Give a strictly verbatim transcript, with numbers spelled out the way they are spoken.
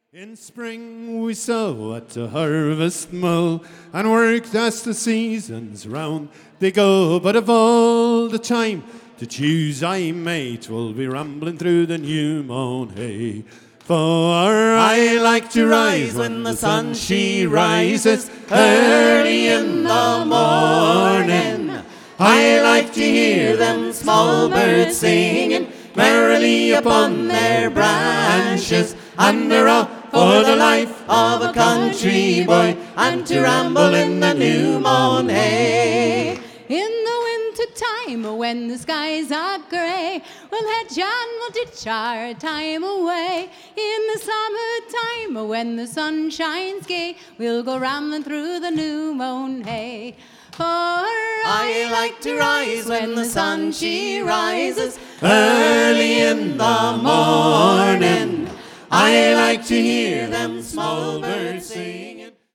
In spring we sow at the harvest mow, and work as the seasons round they go. But of all the time to choose I may, 'twill be rambling through the new mown hay. For I like to rise when the sun she rises early in the morning. I like to hear them small birds singing merrily upon their branches, and they're off for the life of a country boy, and to ramble in the new mown hay. In the winter time, when the skies are grey, we'll hedge and we'll ditch our time away. In the summertime, when the sun shines gay, we'll go rambling through the new mown hay. For I like to rise when the sun she rises early in the morning. I like to hear them small birds sing.